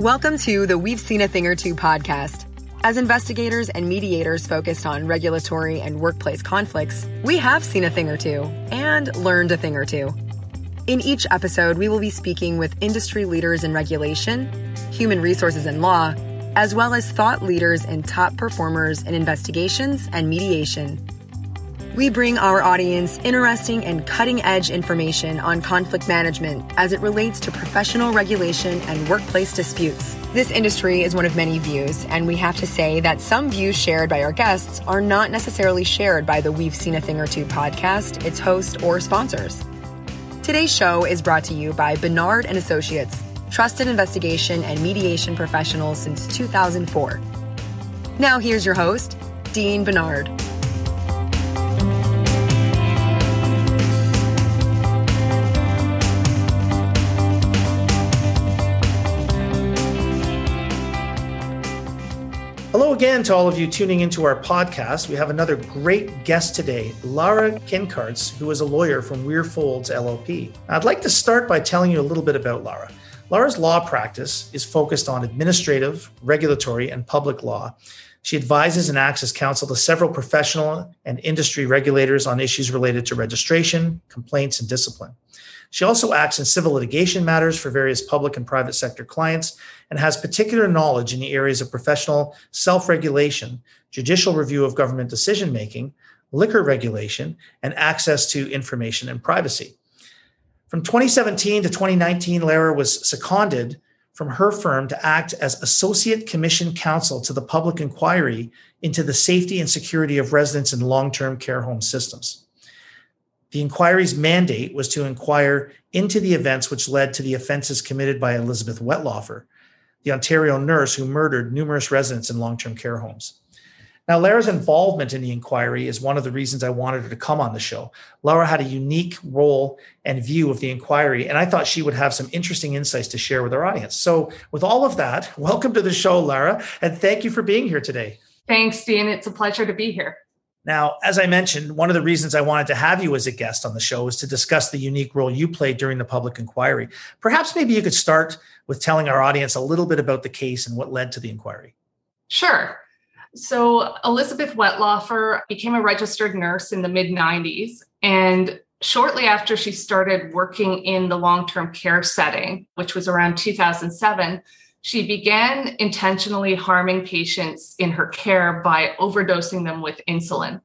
Welcome to the We've Seen a Thing or Two podcast. As investigators and mediators focused on regulatory and workplace conflicts, we have seen a thing or two and learned a thing or two. In each episode, we will be speaking with industry leaders in regulation, human resources and law, as well as thought leaders and top performers in investigations and mediation. We bring our audience interesting and cutting-edge information on conflict management as it relates to professional regulation and workplace disputes. This industry is one of many views, and we have to say that some views shared by our guests are not necessarily shared by the We've Seen a Thing or Two podcast, its host, or sponsors. Today's show is brought to you by Bernard & Associates, trusted investigation and mediation professionals since 2004. Now here's your host, Dean Bernard. Hello again to all of you tuning into our podcast. We have another great guest today, Lara Kinkarts, who is a lawyer from Weir Folds LLP. I'd like to start by telling you a little bit about Lara. Lara's law practice is focused on administrative, regulatory, and public law. She advises and acts as counsel to several professional and industry regulators on issues related to registration, complaints, and discipline. She also acts in civil litigation matters for various public and private sector clients and has particular knowledge in the areas of professional self-regulation, judicial review of government decision-making, liquor regulation, and access to information and privacy. From 2017 to 2019, Lara was seconded from her firm to act as Associate Commission Counsel to the Public Inquiry into the Safety and Security of Residents in Long-Term Care Home Systems. The inquiry's mandate was to inquire into the events which led to the offenses committed by Elizabeth Wetlaufer, the Ontario nurse who murdered numerous residents in long-term care homes. Now, Lara's involvement in the inquiry is one of the reasons I wanted her to come on the show. Lara had a unique role and view of the inquiry, and I thought she would have some interesting insights to share with our audience. So with all of that, welcome to the show, Lara, and thank you for being here today. Thanks, Dean. It's a pleasure to be here. Now, as I mentioned, one of the reasons I wanted to have you as a guest on the show is to discuss the unique role you played during the public inquiry. Perhaps maybe you could start with telling our audience a little bit about the case and what led to the inquiry. Sure. So Elizabeth Wetlaufer became a registered nurse in the mid-90s. And shortly after she started working in the long-term care setting, which was around 2007, she began intentionally harming patients in her care by overdosing them with insulin.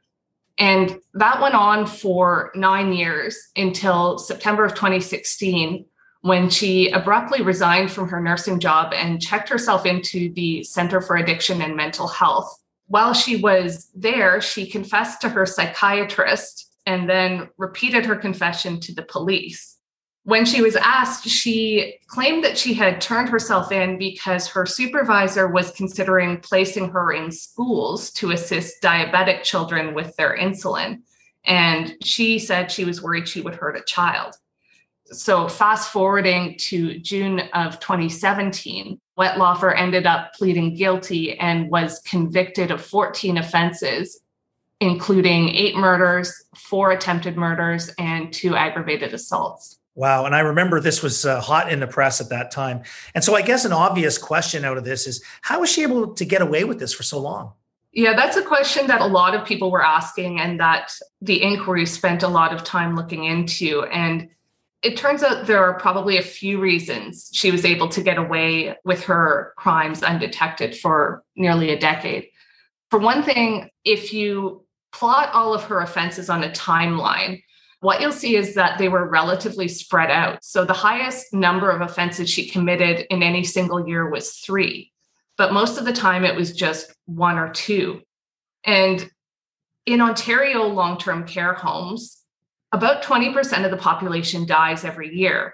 And that went on for 9 years until September of 2016, when she abruptly resigned from her nursing job and checked herself into the Center for Addiction and Mental Health. While she was there, she confessed to her psychiatrist and then repeated her confession to the police. When she was asked, she claimed that she had turned herself in because her supervisor was considering placing her in schools to assist diabetic children with their insulin. And she said she was worried she would hurt a child. So fast forwarding to June of 2017, Wetlaufer ended up pleading guilty and was convicted of 14 offenses, including 8 murders, 4 attempted murders, and 2 aggravated assaults. Wow. And I remember this was hot in the press at that time. And so I guess an obvious question out of this is, how was she able to get away with this for so long? Yeah, that's a question that a lot of people were asking and that the inquiry spent a lot of time looking into. And it turns out there are probably a few reasons she was able to get away with her crimes undetected for nearly a decade. For one thing, if you plot all of her offenses on a timeline, what you'll see is that they were relatively spread out. So the highest number of offenses she committed in any single year was 3, but most of the time it was just 1 or 2. And in Ontario long-term care homes, about 20% of the population dies every year.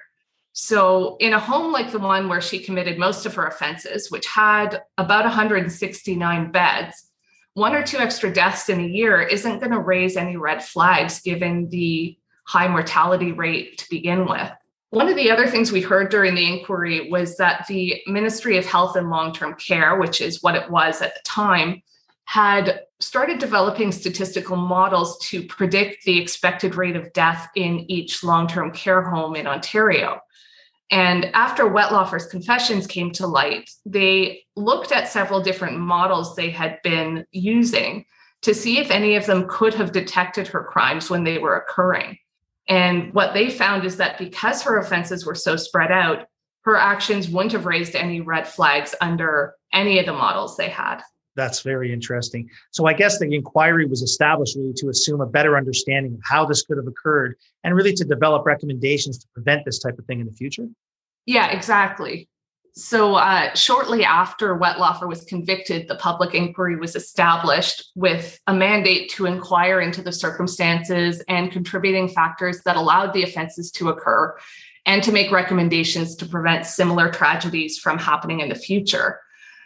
So in a home like the one where she committed most of her offenses, which had about 169 beds, 1 or 2 extra deaths in a year isn't going to raise any red flags given the high mortality rate to begin with. One of the other things we heard during the inquiry was that the Ministry of Health and Long-Term Care, which is what it was at the time, had started developing statistical models to predict the expected rate of death in each long-term care home in Ontario. And after Wetlaufer's confessions came to light, they looked at several different models they had been using to see if any of them could have detected her crimes when they were occurring. And what they found is that because her offenses were so spread out, her actions wouldn't have raised any red flags under any of the models they had. That's very interesting. So I guess the inquiry was established really to assume a better understanding of how this could have occurred and really to develop recommendations to prevent this type of thing in the future. Yeah, exactly. So shortly after Wetlaufer was convicted, the public inquiry was established with a mandate to inquire into the circumstances and contributing factors that allowed the offenses to occur and to make recommendations to prevent similar tragedies from happening in the future.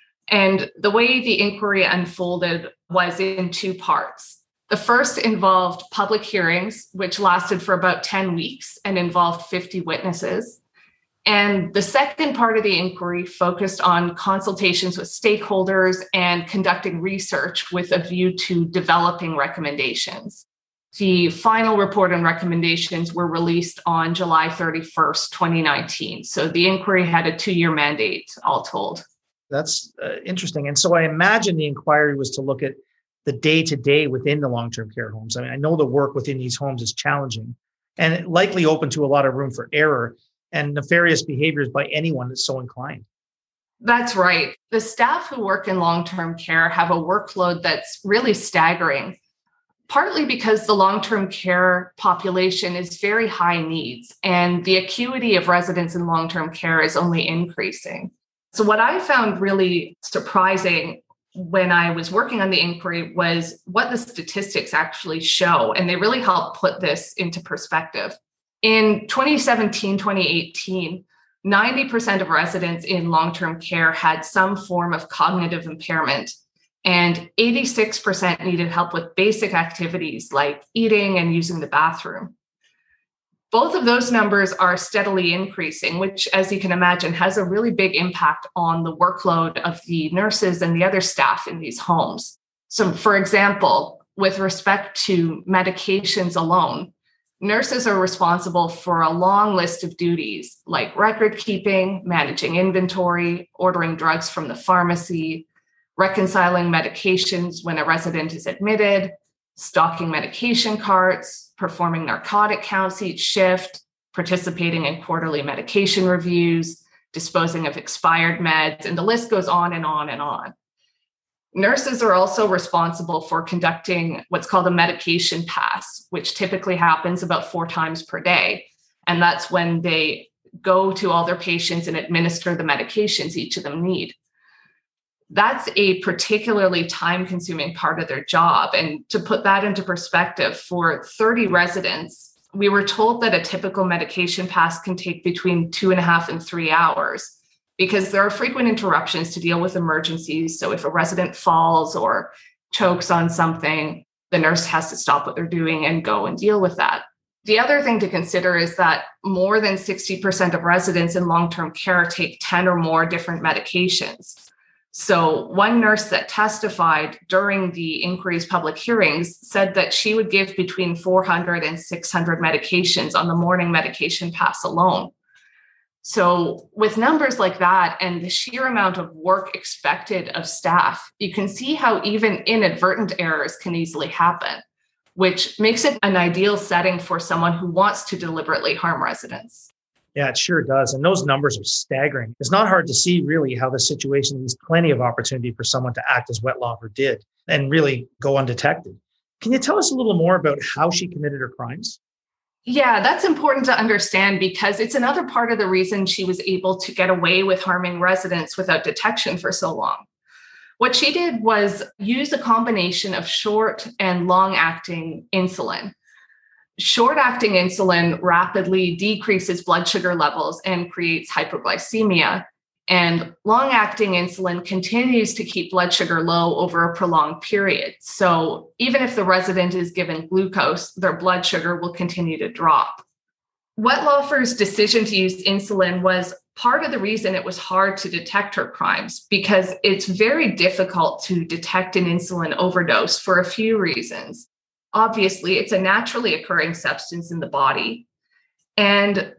And the way the inquiry unfolded was in two parts. The first involved public hearings, which lasted for about 10 weeks and involved 50 witnesses. And the second part of the inquiry focused on consultations with stakeholders and conducting research with a view to developing recommendations. The final report and recommendations were released on July 31st, 2019. So the inquiry had a 2-year mandate, all told. That's interesting. And so I imagine the inquiry was to look at the day-to-day within the long-term care homes. I mean, I know the work within these homes is challenging and likely open to a lot of room for error and nefarious behaviors by anyone that's so inclined. That's right. The staff who work in long-term care have a workload that's really staggering, partly because the long-term care population is very high needs and the acuity of residents in long-term care is only increasing. So what I found really surprising when I was working on the inquiry was what the statistics actually show, and they really help put this into perspective. In 2017, 2018, 90% of residents in long-term care had some form of cognitive impairment, and 86% needed help with basic activities like eating and using the bathroom. Both of those numbers are steadily increasing, which, as you can imagine, has a really big impact on the workload of the nurses and the other staff in these homes. So, for example, with respect to medications alone, nurses are responsible for a long list of duties like record keeping, managing inventory, ordering drugs from the pharmacy, reconciling medications when a resident is admitted, stocking medication carts, performing narcotic counts each shift, participating in quarterly medication reviews, disposing of expired meds, and the list goes on and on and on. Nurses are also responsible for conducting what's called a medication pass, which typically happens about 4 times per day. And that's when they go to all their patients and administer the medications each of them need. That's a particularly time-consuming part of their job. And to put that into perspective, for 30 residents, we were told that a typical medication pass can take between 2.5 and 3 hours because there are frequent interruptions to deal with emergencies. So if a resident falls or chokes on something, the nurse has to stop what they're doing and go and deal with that. The other thing to consider is that more than 60% of residents in long-term care take 10 or more different medications. So one nurse that testified during the inquiry's public hearings said that she would give between 400 and 600 medications on the morning medication pass alone. So with numbers like that and the sheer amount of work expected of staff, you can see how even inadvertent errors can easily happen, which makes it an ideal setting for someone who wants to deliberately harm residents. Yeah, it sure does. And those numbers are staggering. It's not hard to see really how the situation leaves plenty of opportunity for someone to act as Wetlaufer did and really go undetected. Can you tell us a little more about how she committed her crimes? Yeah, that's important to understand because it's another part of the reason she was able to get away with harming residents without detection for so long. What she did was use a combination of short and long-acting insulin. Short-acting insulin rapidly decreases blood sugar levels and creates hyperglycemia. And long-acting insulin continues to keep blood sugar low over a prolonged period. So even if the resident is given glucose, their blood sugar will continue to drop. Wetlaufer's decision to use insulin was part of the reason it was hard to detect her crimes, because it's very difficult to detect an insulin overdose for a few reasons. Obviously, it's a naturally occurring substance in the body. And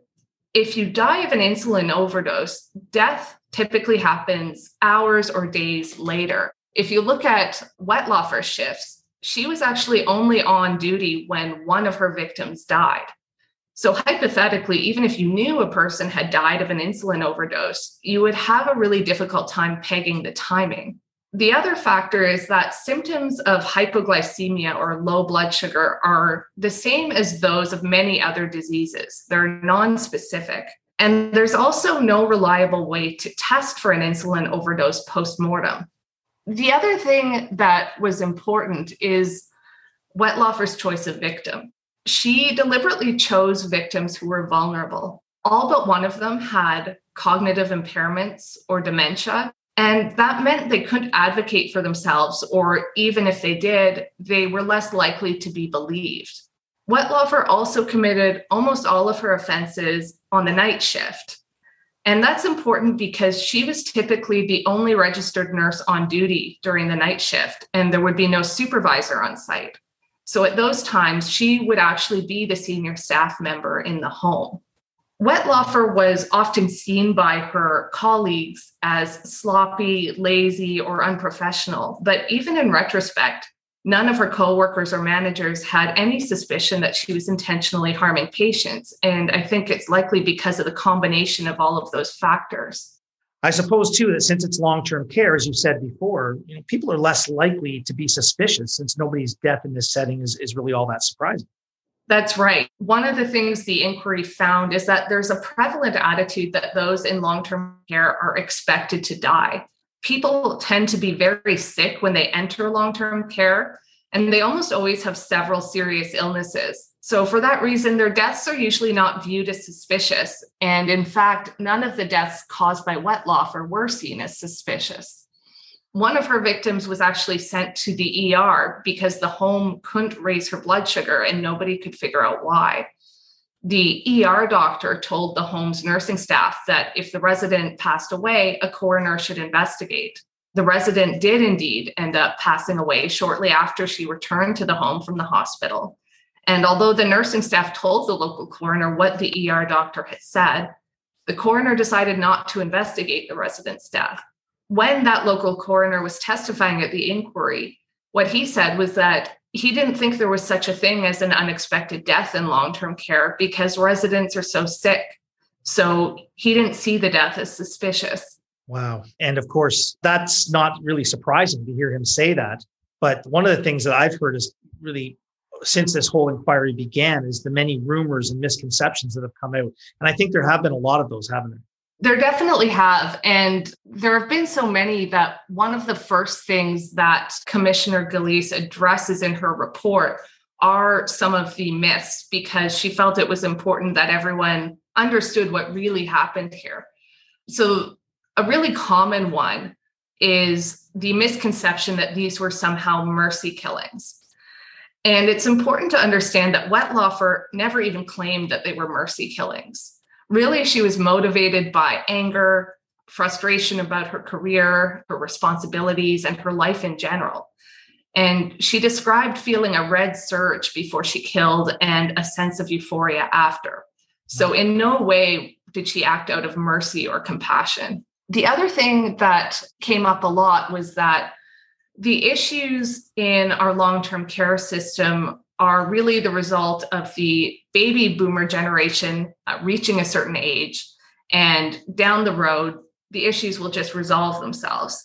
If you die of an insulin overdose, death typically happens hours or days later. If you look at Wetlaufer's shifts, she was actually only on duty when one of her victims died. So hypothetically, even if you knew a person had died of an insulin overdose, you would have a really difficult time pegging the timing. The other factor is that symptoms of hypoglycemia or low blood sugar are the same as those of many other diseases. They're non-specific. And there's also no reliable way to test for an insulin overdose post-mortem. The other thing that was important is Wetlaufer's choice of victim. She deliberately chose victims who were vulnerable. All but one of them had cognitive impairments or dementia. And that meant they couldn't advocate for themselves, or even if they did, they were less likely to be believed. Wetlaufer also committed almost all of her offenses on the night shift. And that's important because she was typically the only registered nurse on duty during the night shift, and there would be no supervisor on site. So at those times, she would actually be the senior staff member in the home. Wetlaufer was often seen by her colleagues as sloppy, lazy, or unprofessional. But even in retrospect, none of her coworkers or managers had any suspicion that she was intentionally harming patients. And I think it's likely because of the combination of all of those factors. I suppose, too, that since it's long-term care, as you said before, people are less likely to be suspicious since nobody's death in this setting is really all that surprising. That's right. One of the things the inquiry found is that there's a prevalent attitude that those in long-term care are expected to die. People tend to be very sick when they enter long-term care, and they almost always have several serious illnesses. So for that reason, their deaths are usually not viewed as suspicious. And in fact, none of the deaths caused by Wetlaufer were seen as suspicious. One of her victims was actually sent to the ER because the home couldn't raise her blood sugar and nobody could figure out why. The ER doctor told the home's nursing staff that if the resident passed away, a coroner should investigate. The resident did indeed end up passing away shortly after she returned to the home from the hospital. And although the nursing staff told the local coroner what the ER doctor had said, the coroner decided not to investigate the resident's death. When that local coroner was testifying at the inquiry, what he said was that he didn't think there was such a thing as an unexpected death in long-term care because residents are so sick. So he didn't see the death as suspicious. Wow. And of course, that's not really surprising to hear him say that. But one of the things that I've heard is really, since this whole inquiry began, is the many rumors and misconceptions that have come out. And I think there have been a lot of those, haven't there? There definitely have. And there have been so many that one of the first things that Commissioner Gillese addresses in her report are some of the myths, because she felt it was important that everyone understood what really happened here. So a really common one is the misconception that these were somehow mercy killings. And it's important to understand that Wetlaufer never even claimed that they were mercy killings. Really, she was motivated by anger, frustration about her career, her responsibilities, and her life in general. And she described feeling a red surge before she killed and a sense of euphoria after. So in no way did she act out of mercy or compassion. The other thing that came up a lot was that the issues in our long-term care system are really the result of the baby boomer generation reaching a certain age, and down the road, the issues will just resolve themselves.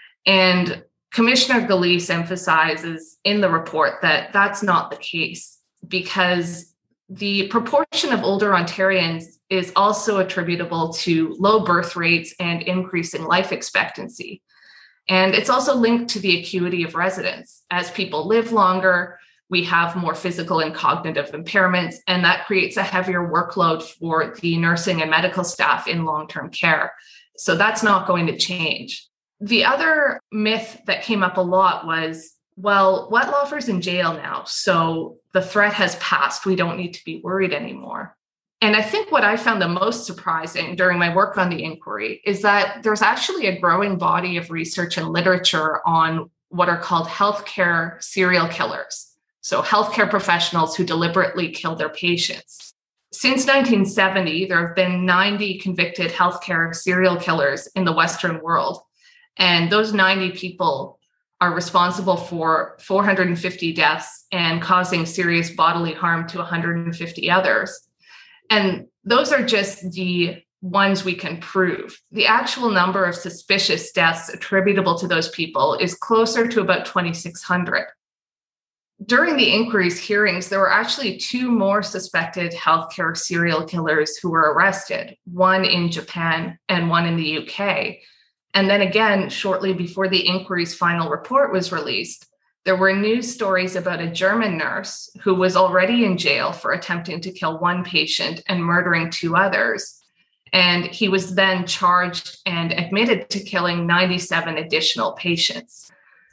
And Commissioner Gillese emphasizes in the report that that's not the case, because the proportion of older Ontarians is also attributable to low birth rates and increasing life expectancy. And it's also linked to the acuity of residents. As people live longer, we have more physical and cognitive impairments, and that creates a heavier workload for the nursing and medical staff in long-term care. So that's not going to change. The other myth that came up a lot was, well, Wetlaufer's in jail now, so the threat has passed. We don't need to be worried anymore. And I think what I found the most surprising during my work on the inquiry is that there's actually a growing body of research and literature on what are called healthcare serial killers. So healthcare professionals who deliberately kill their patients. Since 1970, there have been 90 convicted healthcare serial killers in the Western world. And those 90 people are responsible for 450 deaths and causing serious bodily harm to 150 others. And those are just the ones we can prove. The actual number of suspicious deaths attributable to those people is closer to about 2,600. During the inquiry's hearings, there were actually 2 more suspected healthcare serial killers who were arrested, one in Japan and one in the UK. And then again, shortly before the inquiry's final report was released, there were news stories about a German nurse who was already in jail for attempting to kill one patient and murdering 2 others. And he was then charged and admitted to killing 97 additional patients.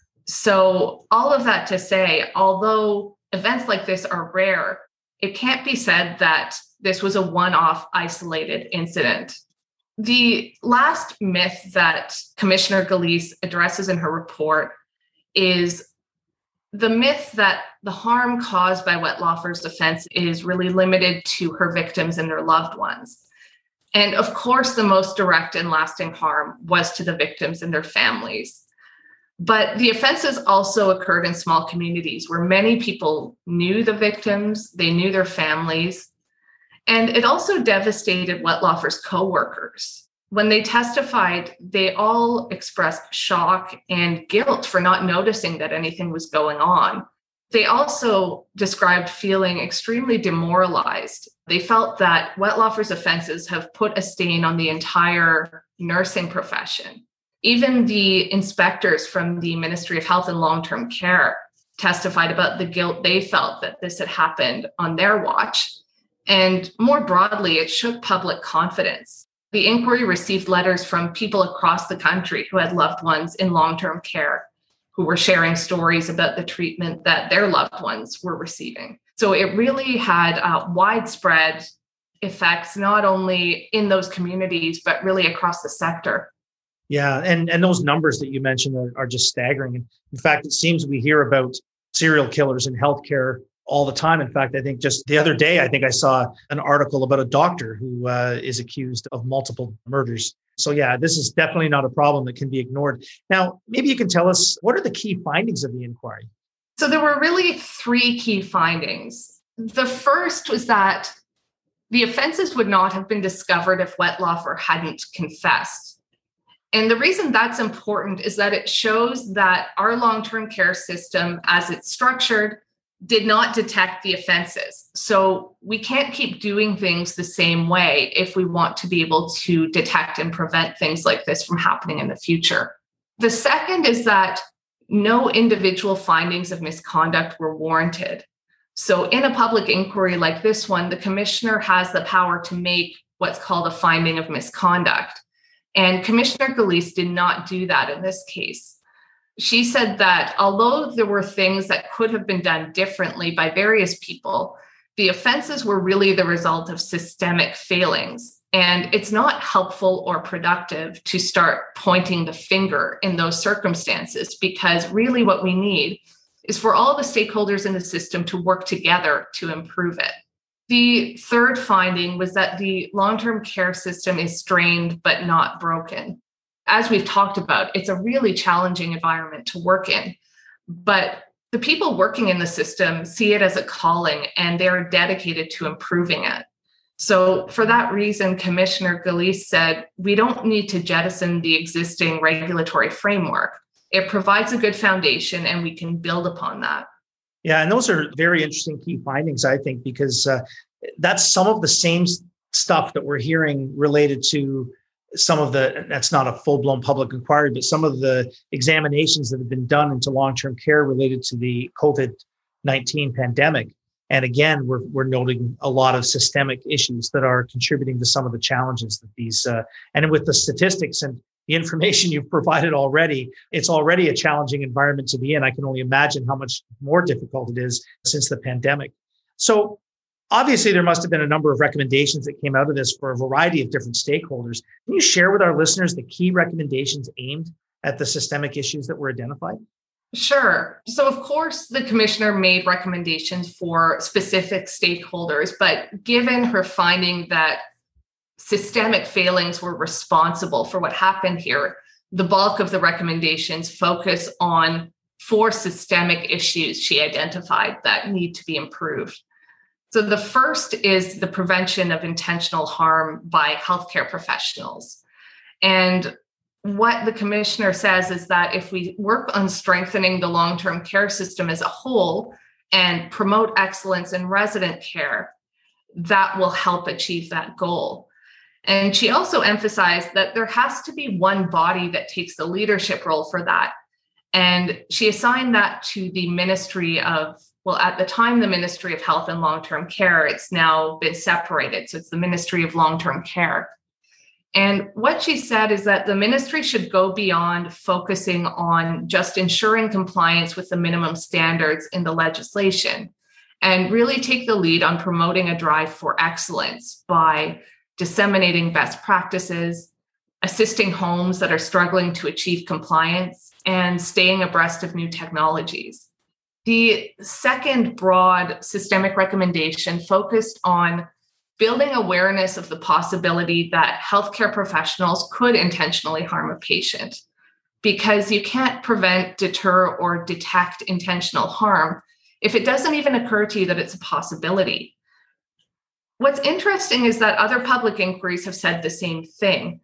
So all of that to say, although events like this are rare, it can't be said that this was a one-off isolated incident. The last myth that Commissioner Gillese addresses in her report is the myth that the harm caused by Wetlaufer's offense is really limited to her victims and their loved ones. And of course, the most direct and lasting harm was to the victims and their families. But the offenses also occurred in small communities where many people knew the victims, they knew their families, and it also devastated Wetlaufer's co-workers. When they testified, they all expressed shock and guilt for not noticing that anything was going on. They also described feeling extremely demoralized. They felt that Wetlaufer's offenses have put a stain on the entire nursing profession. Even the inspectors from the Ministry of Health and Long-Term Care testified about the guilt they felt that this had happened on their watch. And more broadly, it shook public confidence. The inquiry received letters from people across the country who had loved ones in long-term care, who were sharing stories about the treatment that their loved ones were receiving. So it really had widespread effects, not only in those communities, but really across the sector. Yeah, and those numbers that you mentioned are just staggering. In fact, it seems we hear about serial killers in healthcare all the time. In fact, I think just the other day, I saw an article about a doctor who is accused of multiple murders. So yeah, this is definitely not a problem that can be ignored. Now, maybe you can tell us, what are the key findings of the inquiry? So there were really 3 key findings. The first was that the offenses would not have been discovered if Wetlaufer hadn't confessed. And the reason that's important is that it shows that our long-term care system, as it's structured, did not detect the offenses. So we can't keep doing things the same way if we want to be able to detect and prevent things like this from happening in the future. The second is that no individual findings of misconduct were warranted. So in a public inquiry like this one, the commissioner has the power to make what's called a finding of misconduct. And Commissioner Gillese did not do that in this case. She said that although there were things that could have been done differently by various people, the offenses were really the result of systemic failings. And it's not helpful or productive to start pointing the finger in those circumstances, because really what we need is for all the stakeholders in the system to work together to improve it. The third finding was that the long-term care system is strained but not broken. As we've talked about, it's a really challenging environment to work in, but the people working in the system see it as a calling and they're dedicated to improving it. So for that reason, Commissioner Gillese said, we don't need to jettison the existing regulatory framework. It provides a good foundation and we can build upon that. Yeah, and those are very interesting key findings, I think, because that's some of the same stuff that we're hearing related to some of the, that's not a full-blown public inquiry, but some of the examinations that have been done into long-term care related to the COVID-19 pandemic. And again, we're noting a lot of systemic issues that are contributing to some of the challenges that these, and with the statistics and the information you've provided already, it's already a challenging environment to be in. I can only imagine how much more difficult it is since the pandemic. So obviously, there must have been a number of recommendations that came out of this for a variety of different stakeholders. Can you share with our listeners the key recommendations aimed at the systemic issues that were identified? Sure. So, of course, the commissioner made recommendations for specific stakeholders, but given her finding that systemic failings were responsible for what happened here, the bulk of the recommendations focus on 4 systemic issues she identified that need to be improved. So the first is the prevention of intentional harm by healthcare professionals. And what the commissioner says is that if we work on strengthening the long-term care system as a whole and promote excellence in resident care, that will help achieve that goal. And she also emphasized that there has to be one body that takes the leadership role for that. And she assigned that to the Ministry of, well, at the time, the Ministry of Health and Long-Term Care. It's now been separated. So it's the Ministry of Long-Term Care. And what she said is that the ministry should go beyond focusing on just ensuring compliance with the minimum standards in the legislation and really take the lead on promoting a drive for excellence by disseminating best practices, assisting homes that are struggling to achieve compliance, and staying abreast of new technologies. The second broad systemic recommendation focused on building awareness of the possibility that healthcare professionals could intentionally harm a patient, because you can't prevent, deter, or detect intentional harm if it doesn't even occur to you that it's a possibility. What's interesting is that other public inquiries have said the same thing.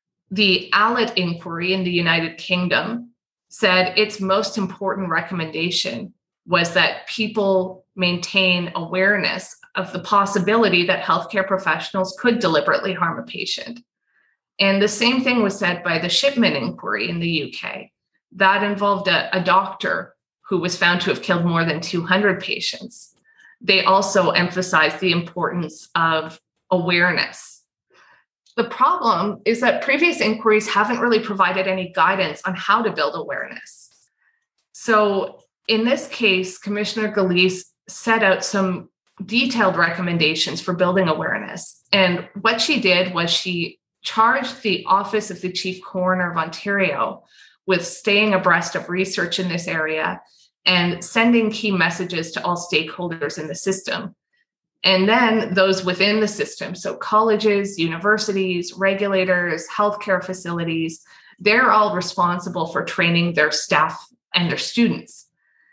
The ALIT inquiry in the United Kingdom said its most important recommendation was that people maintain awareness of the possibility that healthcare professionals could deliberately harm a patient. And the same thing was said by the Shipman inquiry in the UK. That involved a doctor who was found to have killed more than 200 patients. They also emphasized the importance of awareness. The problem is that previous inquiries haven't really provided any guidance on how to build awareness. So in this case, Commissioner Gillese set out some detailed recommendations for building awareness. And what she did was she charged the Office of the Chief Coroner of Ontario with staying abreast of research in this area and sending key messages to all stakeholders in the system. And then those within the system, so colleges, universities, regulators, healthcare facilities, they're all responsible for training their staff and their students.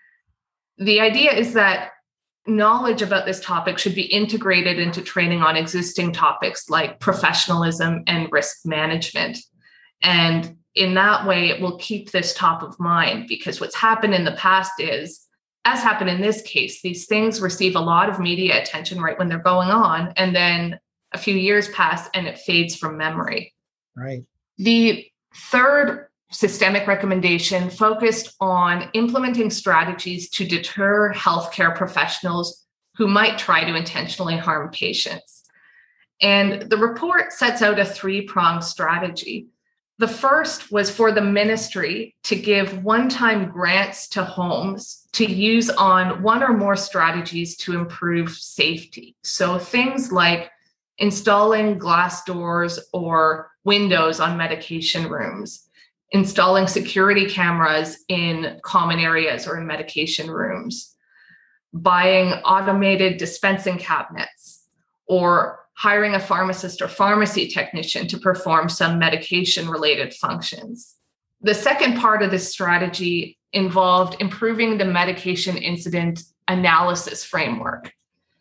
The idea is that knowledge about this topic should be integrated into training on existing topics like professionalism and risk management. And in that way, it will keep this top of mind, because what's happened in the past is, as happened in this case, these things receive a lot of media attention right when they're going on, and then a few years pass and it fades from memory. Right. The third systemic recommendation focused on implementing strategies to deter healthcare professionals who might try to intentionally harm patients. And the report sets out a 3-pronged strategy. The first was for the ministry to give one-time grants to homes to use on one or more strategies to improve safety. So things like installing glass doors or windows on medication rooms, installing security cameras in common areas or in medication rooms, buying automated dispensing cabinets, or hiring a pharmacist or pharmacy technician to perform some medication-related functions. The second part of this strategy involved improving the medication incident analysis framework.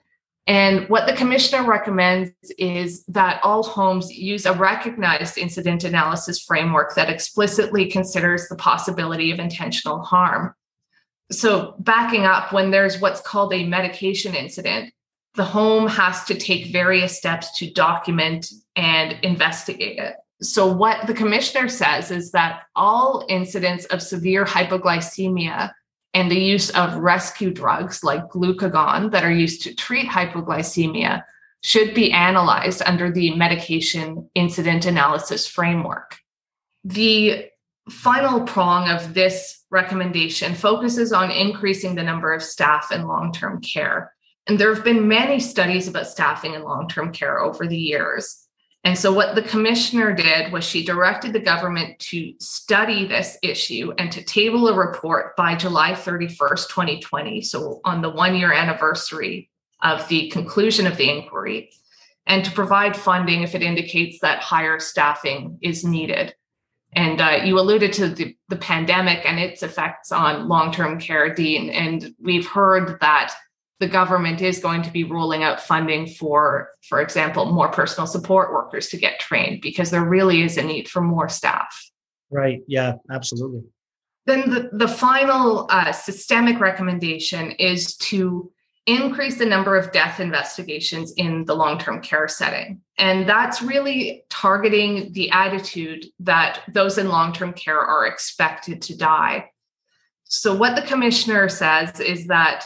And what the commissioner recommends is that all homes use a recognized incident analysis framework that explicitly considers the possibility of intentional harm. So backing up, when there's what's called a medication incident, the home has to take various steps to document and investigate it. So what the commissioner says is that all incidents of severe hypoglycemia and the use of rescue drugs like glucagon that are used to treat hypoglycemia should be analyzed under the medication incident analysis framework. The final prong of this recommendation focuses on increasing the number of staff in long-term care. And there have been many studies about staffing in long-term care over the years. And so what the commissioner did was she directed the government to study this issue and to table a report by July 31st, 2020. So on the 1-year anniversary of the conclusion of the inquiry, and to provide funding if it indicates that higher staffing is needed. And you alluded to the pandemic and its effects on long-term care, Dean. And we've heard that the government is going to be rolling out funding for example, more personal support workers to get trained, because there really is a need for more staff. Right. Yeah, absolutely. Then the final systemic recommendation is to increase the number of death investigations in the long-term care setting. And that's really targeting the attitude that those in long-term care are expected to die. So what the commissioner says is that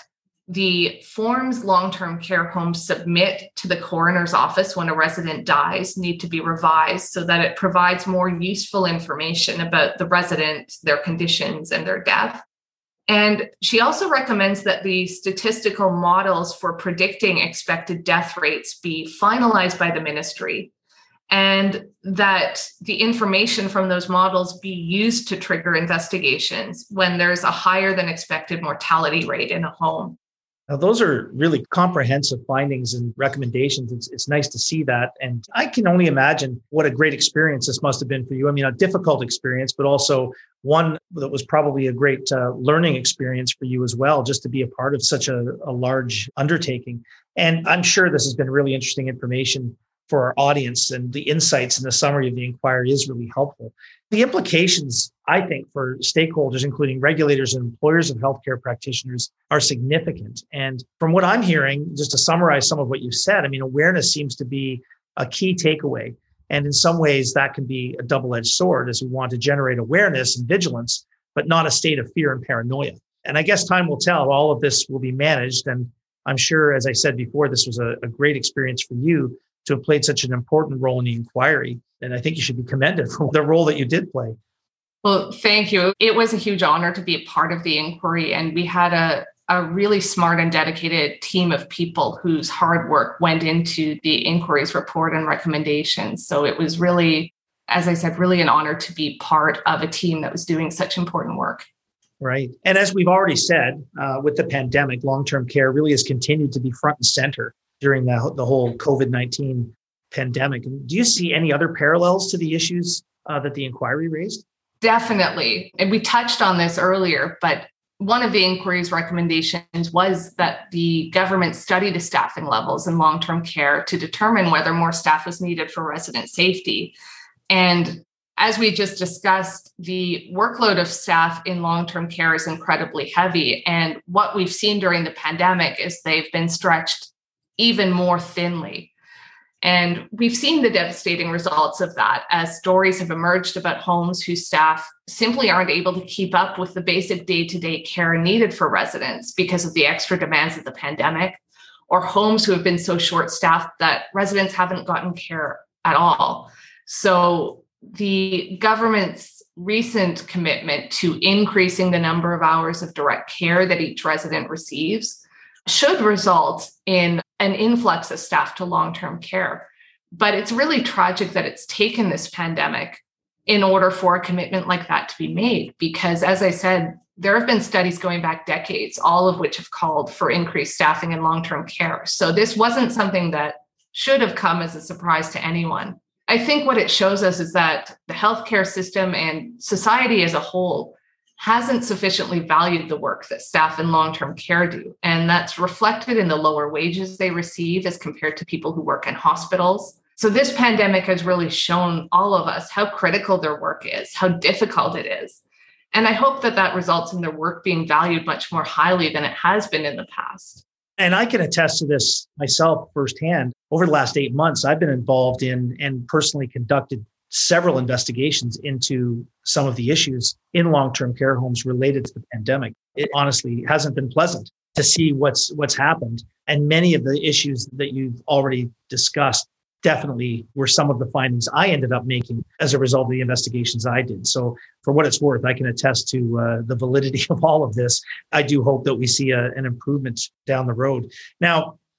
the forms long-term care homes submit to the coroner's office when a resident dies need to be revised so that it provides more useful information about the resident, their conditions, and their death. And she also recommends that the statistical models for predicting expected death rates be finalized by the ministry, and that the information from those models be used to trigger investigations when there's a higher than expected mortality rate in a home. Now, those are really comprehensive findings and recommendations. It's nice to see that. And I can only imagine what a great experience this must have been for you. I mean, a difficult experience, but also one that was probably a great learning experience for you as well, just to be a part of such a large undertaking. And I'm sure this has been really interesting information for our audience, and the insights and the summary of the inquiry is really helpful. The implications, I think, for stakeholders, including regulators and employers of healthcare practitioners, are significant. And from what I'm hearing, just to summarize some of what you said, I mean, awareness seems to be a key takeaway. And in some ways, that can be a double-edged sword, as we want to generate awareness and vigilance, but not a state of fear and paranoia. And I guess time will tell. All of this will be managed. And I'm sure, as I said before, this was a great experience for you to have played such an important role in the inquiry. And I think you should be commended for the role that you did play. Well, thank you. It was a huge honor to be a part of the inquiry. And we had a really smart and dedicated team of people whose hard work went into the inquiry's report and recommendations. So it was really, as I said, really an honor to be part of a team that was doing such important work. Right. And as we've already said, with the pandemic, long-term care really has continued to be front and center during the whole COVID-19 pandemic. Do you see any other parallels to the issues that the inquiry raised? Definitely. And we touched on this earlier, but one of the inquiry's recommendations was that the government study the staffing levels in long-term care to determine whether more staff was needed for resident safety. And as we just discussed, the workload of staff in long-term care is incredibly heavy. And what we've seen during the pandemic is they've been stretched even more thinly. And we've seen the devastating results of that as stories have emerged about homes whose staff simply aren't able to keep up with the basic day-to-day care needed for residents because of the extra demands of the pandemic, or homes who have been so short-staffed that residents haven't gotten care at all. So the government's recent commitment to increasing the number of hours of direct care that each resident receives should result in an influx of staff to long-term care. But it's really tragic that it's taken this pandemic in order for a commitment like that to be made, because as I said, there have been studies going back decades, all of which have called for increased staffing in long-term care. So this wasn't something that should have come as a surprise to anyone. I think what it shows us is that the healthcare system and society as a whole hasn't sufficiently valued the work that staff in long-term care do. And that's reflected in the lower wages they receive as compared to people who work in hospitals. So this pandemic has really shown all of us how critical their work is, how difficult it is. And I hope that that results in their work being valued much more highly than it has been in the past. And I can attest to this myself firsthand. Over the last 8 months, I've been involved in and personally conducted several investigations into some of the issues in long-term care homes related to the pandemic. It honestly hasn't been pleasant to see what's happened. And many of the issues that you've already discussed definitely were some of the findings I ended up making as a result of the investigations I did. So for what it's worth, I can attest to the validity of all of this. I do hope that we see an improvement down the road. Now,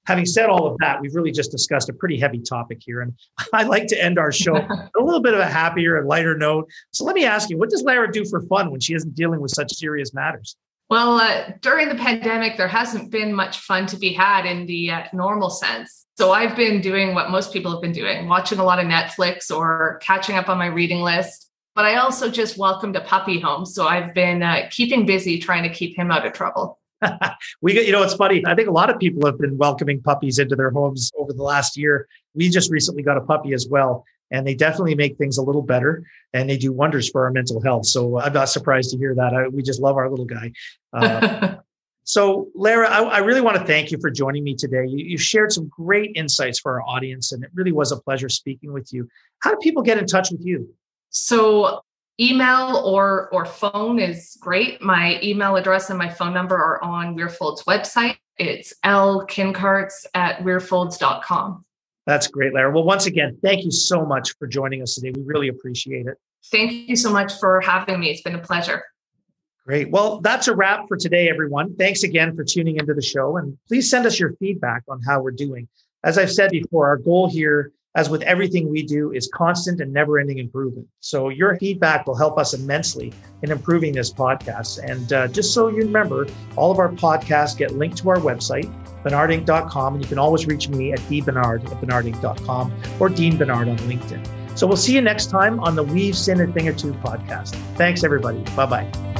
having said all of that, we've really just discussed a pretty heavy topic here. And I'd like to end our show on a little bit of a happier and lighter note. So let me ask you, what does Lara do for fun when she isn't dealing with such serious matters? Well, during the pandemic, there hasn't been much fun to be had in the normal sense. So I've been doing what most people have been doing, watching a lot of Netflix or catching up on my reading list. But I also just welcomed a puppy home. So I've been keeping busy trying to keep him out of trouble. It's funny. I think a lot of people have been welcoming puppies into their homes over the last year. We just recently got a puppy as well, and they definitely make things a little better, and they do wonders for our mental health. So I'm not surprised to hear that. We just love our little guy. So Lara, I really want to thank you for joining me today. You shared some great insights for our audience, and it really was a pleasure speaking with you. How do people get in touch with you? So email or phone is great. My email address and my phone number are on Weirfolds website. It's lkincarts@weirfolds.com. That's great, Lara. Well, once again, thank you so much for joining us today. We really appreciate it. Thank you so much for having me. It's been a pleasure. Great. Well, that's a wrap for today, everyone. Thanks again for tuning into the show. And please send us your feedback on how we're doing. As I've said before, our goal here, as with everything we do, is constant and never-ending improvement. So your feedback will help us immensely in improving this podcast. And just so you remember, all of our podcasts get linked to our website, bernardinc.com, and you can always reach me at dbernard@bernardinc.com or Dean Bernard on LinkedIn. So we'll see you next time on the We've Seen a Thing or Two podcast. Thanks, everybody. Bye-bye.